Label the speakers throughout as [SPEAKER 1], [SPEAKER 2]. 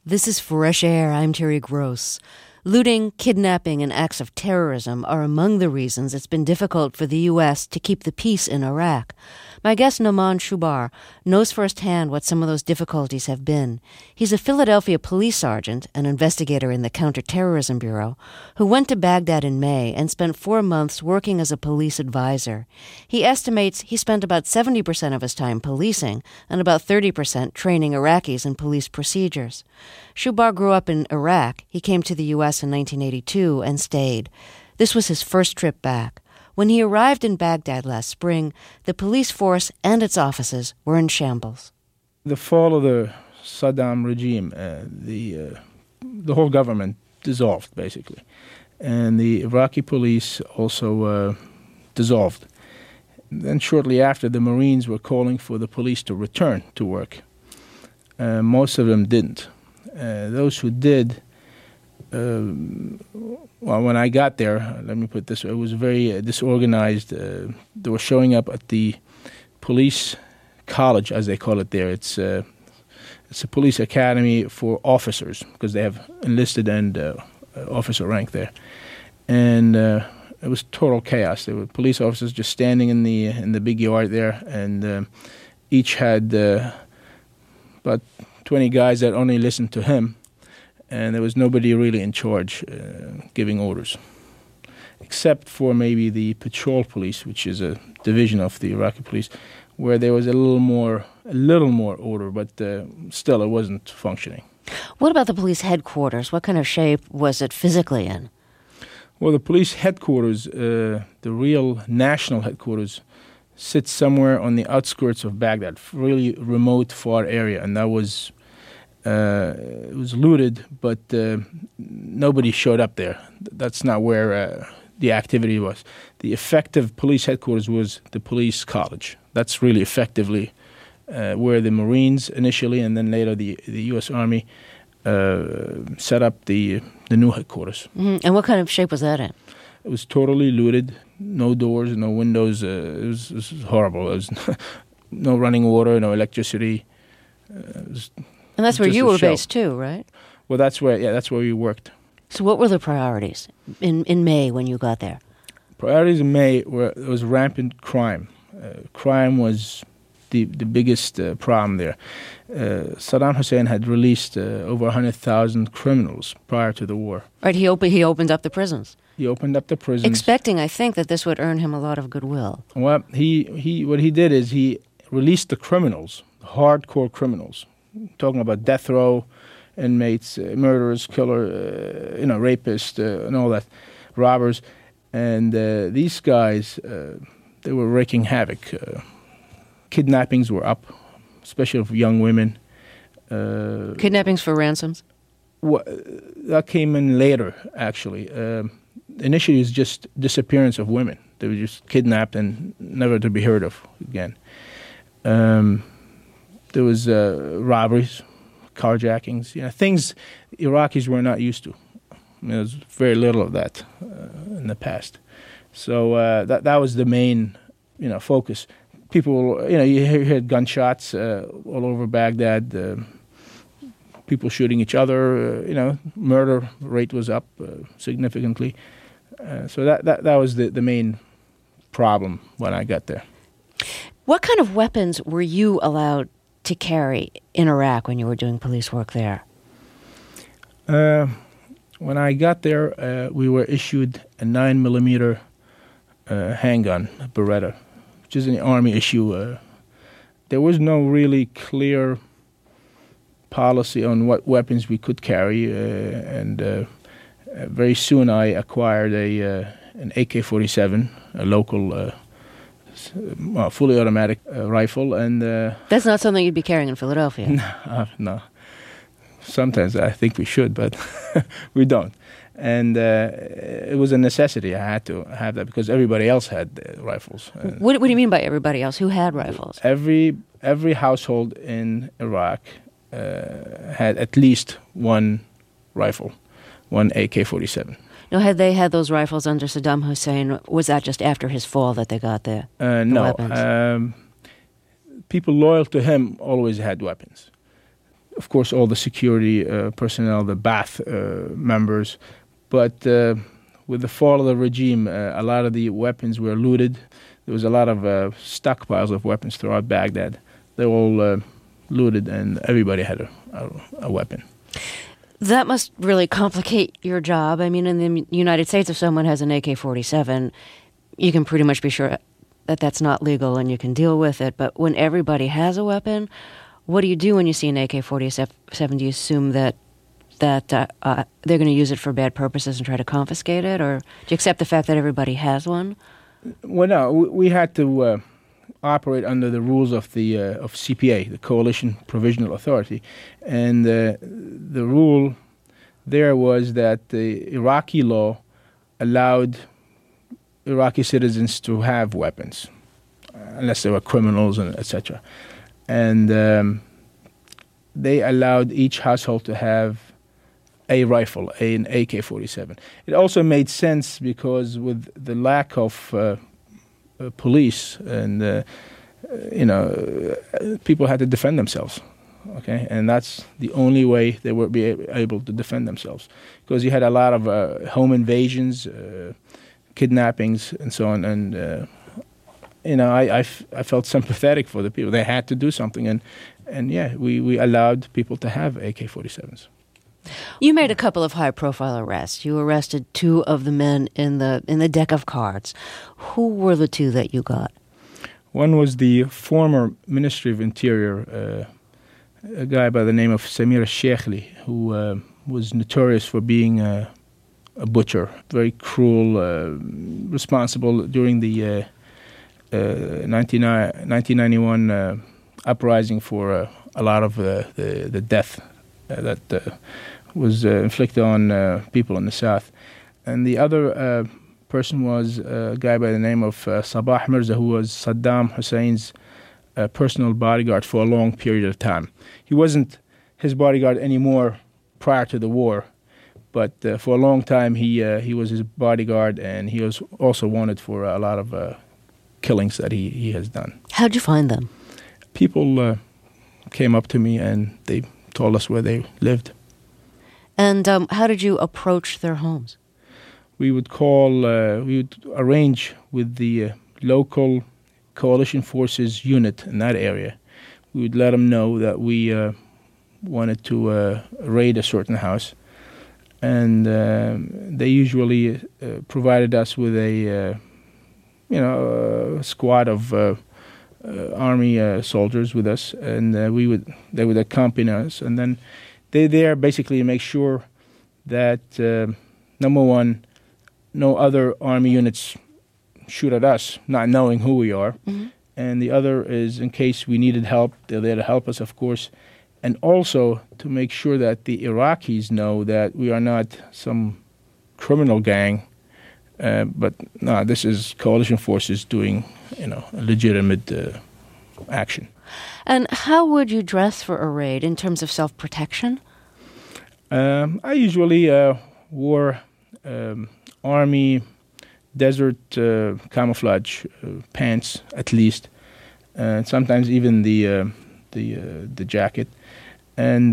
[SPEAKER 1] This is Fresh Air. I'm Terry Gross. Looting, kidnapping, and acts of terrorism are among the reasons it's been difficult for the U.S. to keep the peace in Iraq. My guest, Noman Shubar, knows firsthand what some of those difficulties have been. He's a Philadelphia police sergeant, an investigator in the Counterterrorism Bureau, who went to Baghdad in May and spent 4 months working as a police advisor. He estimates he spent about 70% of his time policing and about 30% training Iraqis in police procedures. Shubar grew up in Iraq. He came to the U.S. in 1982 and stayed. This was his first trip back. When he arrived in Baghdad last spring, the police force and its offices were in shambles.
[SPEAKER 2] The fall of the Saddam regime, the whole government dissolved, basically. And the Iraqi police also dissolved. Then shortly after, the Marines were calling for the police to return to work. Most of them didn't. Those who did, well, when I got there, let me put it this way, it was very disorganized. They were showing up at the police college, as they call it there. It's a police academy for officers, because they have enlisted and officer rank there. And it was total chaos. There were police officers just standing in the big yard there, and each had about 20 guys that only listened to him, and there was nobody really in charge giving orders, except for maybe the patrol police, which is a division of the Iraqi police, where there was a little more order, but still it wasn't functioning.
[SPEAKER 1] What about the police headquarters? What kind of shape was it physically in?
[SPEAKER 2] Well, the police headquarters, the real national headquarters, sits somewhere on the outskirts of Baghdad, really remote, far area, and that was it was looted, but nobody showed up there. That's not where the activity was. The effective police headquarters was the police college. That's really effectively where the Marines initially, and then later the U.S. Army set up the new headquarters.
[SPEAKER 1] Mm-hmm. And what kind of shape was that in?
[SPEAKER 2] It was totally looted. No doors, no windows. It was horrible. It was no running water, no electricity.
[SPEAKER 1] And that's where you were based too, right?
[SPEAKER 2] Well, that's where we worked.
[SPEAKER 1] So what were the priorities in May when you got there?
[SPEAKER 2] Priorities in May was rampant crime. Crime was the biggest problem there. Saddam Hussein had released over 100,000 criminals prior to the war.
[SPEAKER 1] Right, he opened up the prisons.
[SPEAKER 2] He opened up the prisons,
[SPEAKER 1] expecting, I think, that this would earn him a lot of goodwill.
[SPEAKER 2] Well, what he did is he released the criminals, hardcore criminals. Talking about death row inmates, murderers, rapists, and all that, robbers. And these guys, they were wreaking havoc. Kidnappings were up, especially of young women.
[SPEAKER 1] Kidnappings for ransoms?
[SPEAKER 2] That came in later, actually. Initially, it was just disappearance of women. They were just kidnapped and never to be heard of again. There was robberies, carjackings, things Iraqis were not used to. There was very little of that in the past. So that was the main, focus. People, you heard gunshots all over Baghdad. People shooting each other. Murder rate was up significantly. So that was the main problem when I got there.
[SPEAKER 1] What kind of weapons were you allowed to carry in Iraq when you were doing police work there?
[SPEAKER 2] When I got there, we were issued a 9mm handgun, a Beretta, which is an Army issue. There was no really clear policy on what weapons we could carry, and very soon I acquired an AK-47, a local fully automatic rifle, and
[SPEAKER 1] that's not something you'd be carrying in Philadelphia.
[SPEAKER 2] No. Sometimes I think we should, but we don't. And it was a necessity. I had to have that because everybody else had rifles.
[SPEAKER 1] What do you mean by everybody else? Who had rifles?
[SPEAKER 2] Every household in Iraq had at least one rifle, one AK-47.
[SPEAKER 1] Now, had they had those rifles under Saddam Hussein? Was that just after his fall that they got the
[SPEAKER 2] no.
[SPEAKER 1] weapons?
[SPEAKER 2] People loyal to him always had weapons. of course, all the security personnel, the Ba'ath members. But with the fall of the regime, a lot of the weapons were looted. There was a lot of stockpiles of weapons throughout Baghdad. They were all looted, and everybody had a weapon.
[SPEAKER 1] That must really complicate your job. I mean, in the United States, if someone has an AK-47, you can pretty much be sure that that's not legal and you can deal with it. But when everybody has a weapon, what do you do when you see an AK-47? Do you assume that they're going to use it for bad purposes and try to confiscate it? Or do you accept the fact that everybody has one?
[SPEAKER 2] Well, no, we had to operate under the rules of the of CPA, the Coalition Provisional Authority. And the rule there was that the Iraqi law allowed Iraqi citizens to have weapons, unless they were criminals, and etc. And they allowed each household to have a rifle, an AK-47. It also made sense because with the lack of police and, people had to defend themselves, okay? And that's the only way they would be able to defend themselves, because you had a lot of home invasions, kidnappings, and so on. And, I felt sympathetic for the people. They had to do something. And we allowed people to have AK-47s.
[SPEAKER 1] You made a couple of high-profile arrests. You arrested two of the men in the deck of cards. Who were the two that you got?
[SPEAKER 2] One was the former Ministry of Interior, a guy by the name of Samir al-Sheikhli, who was notorious for being a butcher, very cruel, responsible during the 1991 uprising for a lot of the death that was inflicted on people in the South. And the other person was a guy by the name of Sabah Mirza, who was Saddam Hussein's personal bodyguard for a long period of time. He wasn't his bodyguard anymore prior to the war, but for a long time he was his bodyguard, and he was also wanted for a lot of killings that he has done.
[SPEAKER 1] How'd you find them?
[SPEAKER 2] People came up to me and they told us where they lived.
[SPEAKER 1] And how did you approach their homes?
[SPEAKER 2] We would arrange with the local coalition forces unit in that area. We would let them know that we wanted to raid a certain house. And they usually provided us with a squad of army soldiers with us, and they would accompany us. And then they there basically make sure that number one, no other army units shoot at us, not knowing who we are. Mm-hmm. And the other is, in case we needed help, they're there to help us, of course. And also to make sure that the Iraqis know that we are not some criminal gang, but no, this is coalition forces doing, a legitimate action.
[SPEAKER 1] And how would you dress for a raid in terms of self-protection?
[SPEAKER 2] I usually wore army desert camouflage pants, at least, and sometimes even the jacket. And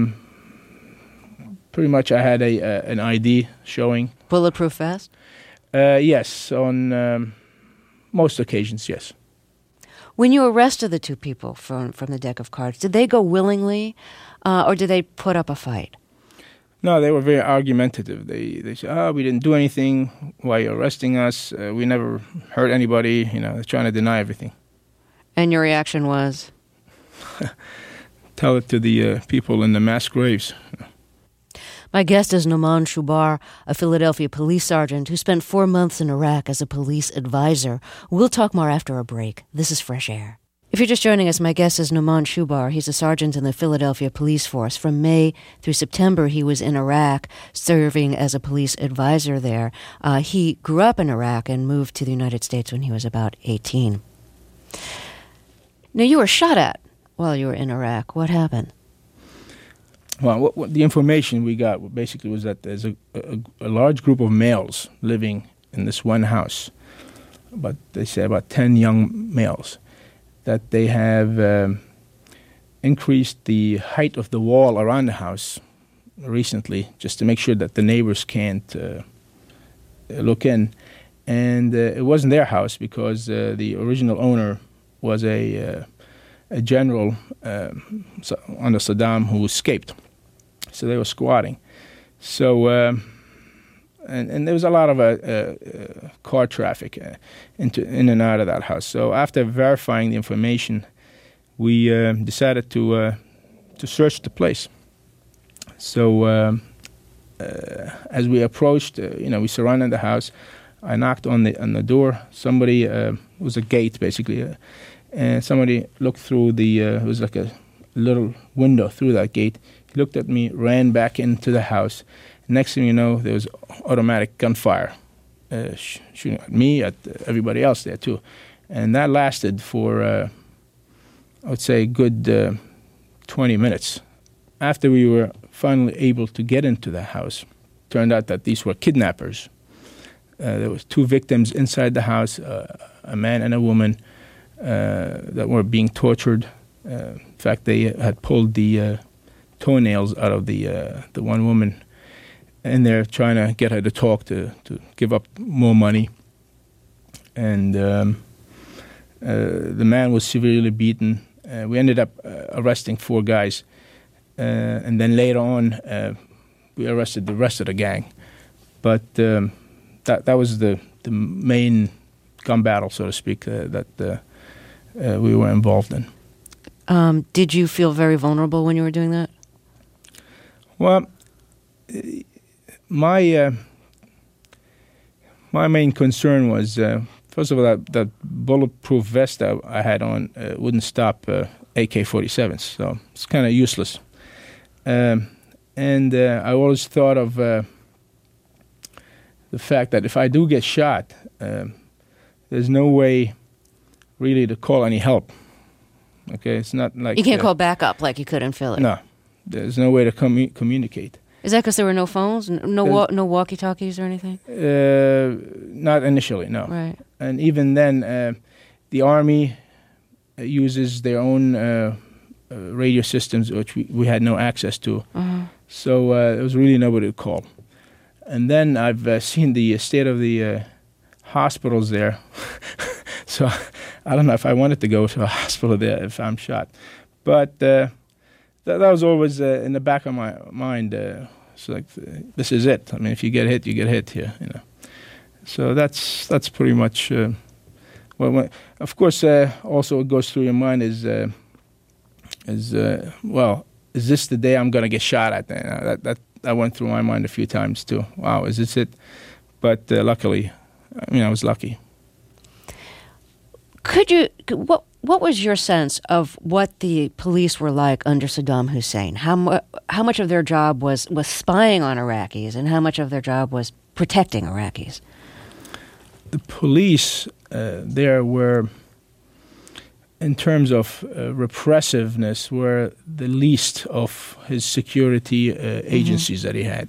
[SPEAKER 2] pretty much I had an ID showing.
[SPEAKER 1] Bulletproof vest?
[SPEAKER 2] Yes, on most occasions, yes.
[SPEAKER 1] When you arrested the two people from the deck of cards, did they go willingly, or did they put up a fight?
[SPEAKER 2] No, they were very argumentative. They said, we didn't do anything. Why are you arresting us? We never hurt anybody. They're trying to deny everything.
[SPEAKER 1] And your reaction was?
[SPEAKER 2] Tell it to the people in the mass graves.
[SPEAKER 1] My guest is Noman Shubar, a Philadelphia police sergeant who spent 4 months in Iraq as a police advisor. We'll talk more after a break. This is Fresh Air. If you're just joining us, my guest is Noman Shubar. He's a sergeant in the Philadelphia Police Force. From May through September, he was in Iraq, serving as a police advisor there. He grew up in Iraq and moved to the United States when he was about 18. Now, you were shot at while you were in Iraq. What happened?
[SPEAKER 2] Well, what the information we got basically was that there's a large group of males living in this one house. But they say about 10 young males. That they have increased the height of the wall around the house recently, just to make sure that the neighbors can't look in. And it wasn't their house because the original owner was a general under Saddam who escaped. So they were squatting. So, and there was a lot of car traffic in and out of that house. So after verifying the information, we decided to search the place. So as we approached, we surrounded the house. I knocked on the door. Somebody, it was a gate basically, and somebody looked through it was like a little window through that gate. He looked at me, ran back into the house. Next thing you know, there was automatic gunfire shooting at me, at everybody else there too. And that lasted for, I would say, a good 20 minutes. After we were finally able to get into the house, turned out that these were kidnappers. There was 2 victims inside the house, a man and a woman, that were being tortured. In fact, they had pulled the toenails out of the one woman in there, trying to get her to talk, to give up more money. And the man was severely beaten. We ended up arresting 4 guys. And then later on, we arrested the rest of the gang. But that was the main gun battle, so to speak, that we were involved in.
[SPEAKER 1] Did you feel very vulnerable when you were doing that?
[SPEAKER 2] Well, my main concern was, first of all, that bulletproof vest that I had on wouldn't stop AK-47s, so it's kind of useless. And I always thought of the fact that if I do get shot, there's no way really to call any help. Okay, it's not like...
[SPEAKER 1] You can't call backup like you could in Philly.
[SPEAKER 2] No, there's no way to communicate.
[SPEAKER 1] Is that because there were no phones, no walkie-talkies or anything?
[SPEAKER 2] Not initially, no.
[SPEAKER 1] Right.
[SPEAKER 2] And even then, the Army uses their own radio systems, which we had no access to.
[SPEAKER 1] Uh-huh.
[SPEAKER 2] So there was really nobody to call. And then I've seen the state of the hospitals there. So I don't know if I wanted to go to a hospital there if I'm shot. But that was always in the back of my mind. It's like, this is it. I mean, if you get hit, you get hit here, So that's pretty much... well, of course, also what goes through your mind is this the day I'm going to get shot at? That went through my mind a few times too. Wow, is this it? But luckily, I was lucky.
[SPEAKER 1] What was your sense of what the police were like under Saddam Hussein? How much of their job was spying on Iraqis, and how much of their job was protecting Iraqis?
[SPEAKER 2] The police there were, in terms of repressiveness, were the least of his security agencies that he had.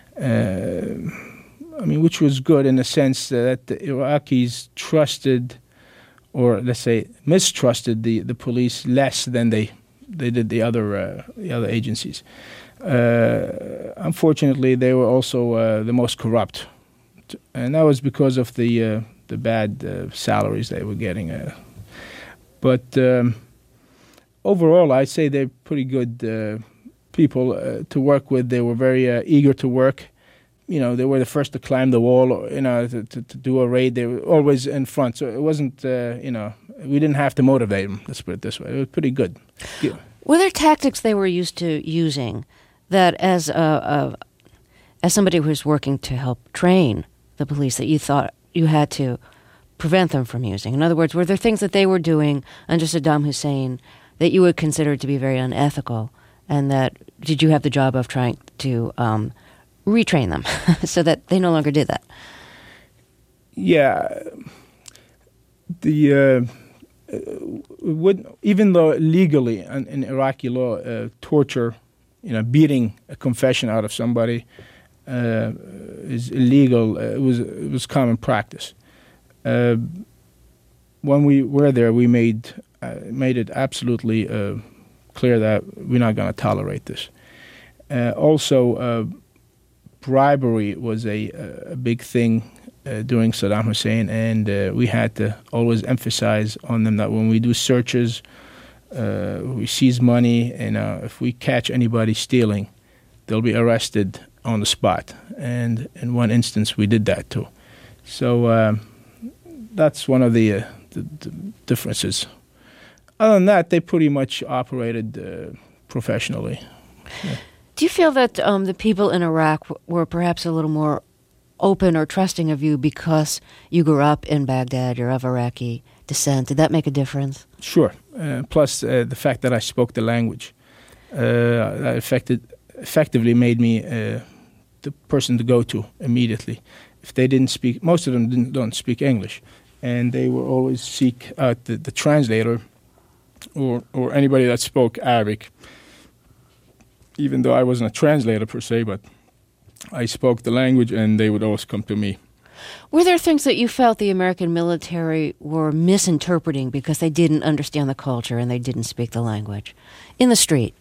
[SPEAKER 2] Which was good in the sense that the Iraqis trusted, or let's say mistrusted, the police less than they did the other agencies. Unfortunately, they were also the most corrupt, and that was because of the bad salaries they were getting. But overall, I'd say they're pretty good people to work with. They were very eager to work. They were the first to climb the wall, to do a raid. They were always in front. So it wasn't, we didn't have to motivate them, let's put it this way. It was pretty good. Yeah.
[SPEAKER 1] Were there tactics they were used to using that as somebody who was working to help train the police that you thought you had to prevent them from using? In other words, were there things that they were doing under Saddam Hussein that you would consider to be very unethical, and that did you have the job of trying to retrain them so that they no longer did that?
[SPEAKER 2] Yeah. Even though legally in Iraqi law, torture, beating a confession out of somebody is illegal. It was common practice. When we were there, we made it absolutely clear that we're not going to tolerate this. Also, bribery was a big thing during Saddam Hussein, and we had to always emphasize on them that when we do searches, we seize money, and if we catch anybody stealing, they'll be arrested on the spot. And in one instance, we did that too. So that's one of the differences. Other than that, they pretty much operated professionally. Yeah.
[SPEAKER 1] Do you feel that the people in Iraq were perhaps a little more open or trusting of you because you grew up in Baghdad, you're of Iraqi descent? Did that make a difference?
[SPEAKER 2] Sure. Plus, the fact that I spoke the language that effectively made me the person to go to immediately. If they didn't speak, most of them don't speak English, and they would always seek out the translator or anybody that spoke Arabic, even though I wasn't a translator per se, but I spoke the language and they would always come to me.
[SPEAKER 1] Were there things that you felt the American military were misinterpreting because they didn't understand the culture and they didn't speak the language in the street?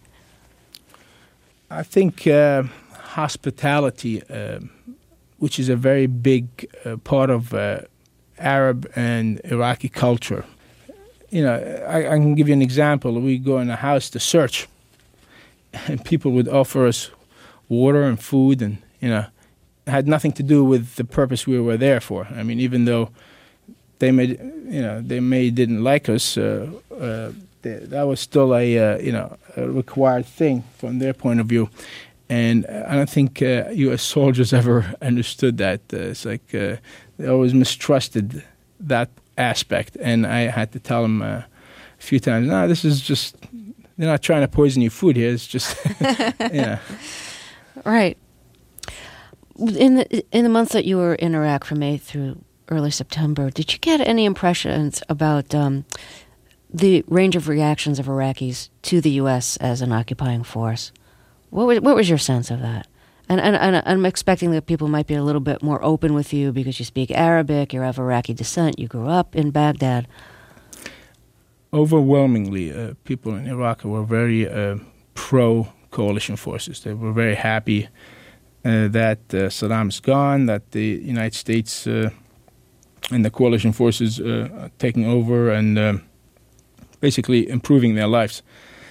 [SPEAKER 2] I think hospitality, which is a very big part of Arab and Iraqi culture. You know, I can give you an example. We go in a house to search, and people would offer us water and food, and it had nothing to do with the purpose we were there for. I mean, even though they didn't like us, that was still a required thing from their point of view. And I don't think U.S. soldiers ever understood that. It's like they always mistrusted that aspect. And I had to tell them a few times, no, this is just, they're not trying to poison your food here. It's just,
[SPEAKER 1] Right. In the months that you were in Iraq from May through early September, did you get any impressions about the range of reactions of Iraqis to the U.S. as an occupying force? What was your sense of that? And I'm expecting that people might be a little bit more open with you because you speak Arabic, you're of Iraqi descent, you grew up in Baghdad.
[SPEAKER 2] Overwhelmingly, people in Iraq were very pro-coalition forces. They were very happy that Saddam's gone, that the United States and the coalition forces are taking over and basically improving their lives.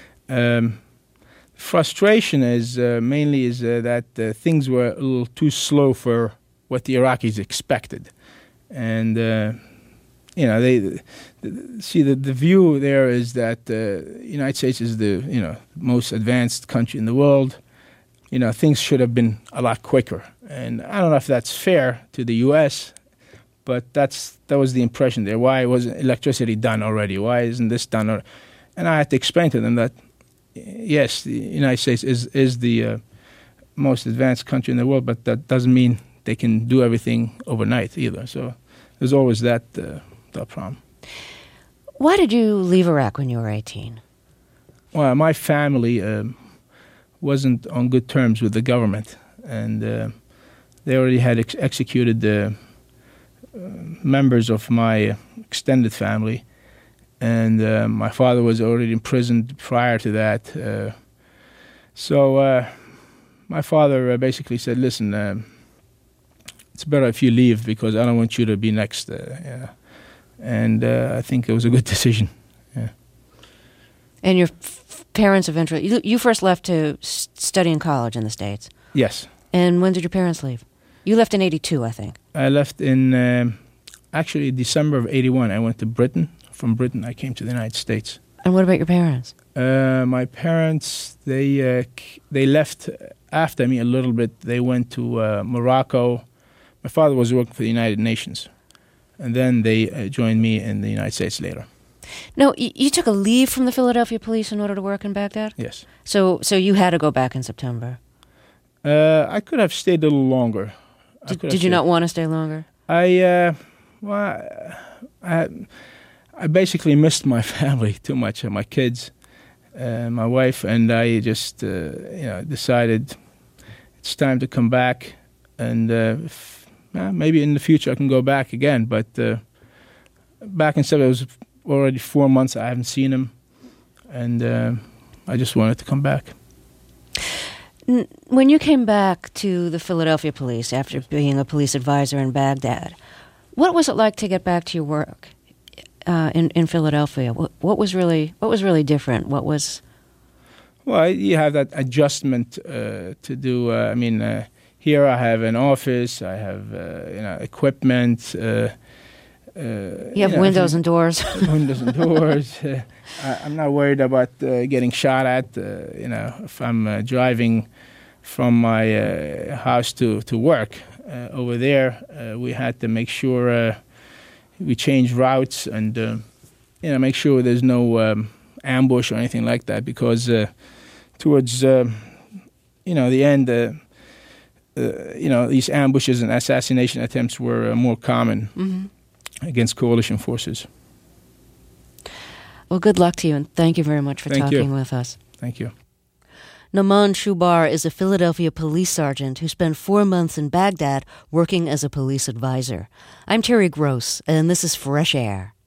[SPEAKER 2] Frustration is mainly that things were a little too slow for what the Iraqis expected, and the view there is that the United States is the most advanced country in the world. Things should have been a lot quicker, and I don't know if that's fair to the U.S., but that was the impression there. Why wasn't electricity done already? Why isn't this done already? And I had to explain to them that, yes, the United States is the most advanced country in the world, but that doesn't mean they can do everything overnight either. So there's always that problem.
[SPEAKER 1] Why did you leave Iraq when you were 18?
[SPEAKER 2] Well, my family wasn't on good terms with the government, and they already had executed the members of my extended family. And my father was already imprisoned prior to that. So my father basically said, listen, it's better if you leave because I don't want you to be next. And I think it was a good decision. Yeah.
[SPEAKER 1] And your parents eventually, you first left to study in college in the States?
[SPEAKER 2] Yes.
[SPEAKER 1] And when did your parents leave? You left in 82, I think.
[SPEAKER 2] I left in actually December of 81. I went to Britain. From Britain, I came to the United States.
[SPEAKER 1] And what about your parents?
[SPEAKER 2] My parents, they left after me a little bit. They went to Morocco. My father was working for the United Nations. And then they joined me in the United States later.
[SPEAKER 1] No, you took a leave from the Philadelphia police in order to work in Baghdad?
[SPEAKER 2] Yes.
[SPEAKER 1] So you had to go back in September?
[SPEAKER 2] I could have stayed a little longer.
[SPEAKER 1] Did you not want to stay longer?
[SPEAKER 2] I basically missed my family too much, my kids, my wife, and I just decided it's time to come back, and maybe in the future I can go back again. But back in September, it was already 4 months I haven't seen him, and I just wanted to come back.
[SPEAKER 1] When you came back to the Philadelphia police after being a police advisor in Baghdad, what was it like to get back to your work in Philadelphia? What was really different?
[SPEAKER 2] Well, you have that adjustment to do. Here I have an office. I have equipment.
[SPEAKER 1] You have windows and doors.
[SPEAKER 2] Windows and doors. I'm not worried about getting shot at. If I'm driving from my house to work over there, we had to make sure we change routes and make sure there's no ambush or anything like that, because towards the end, these ambushes and assassination attempts were more common against coalition forces.
[SPEAKER 1] Well, good luck to you, and thank you very much for talking with us.
[SPEAKER 2] Thank you.
[SPEAKER 1] Nauman Shubar is a Philadelphia police sergeant who spent 4 months in Baghdad working as a police advisor. I'm Terry Gross, and this is Fresh Air.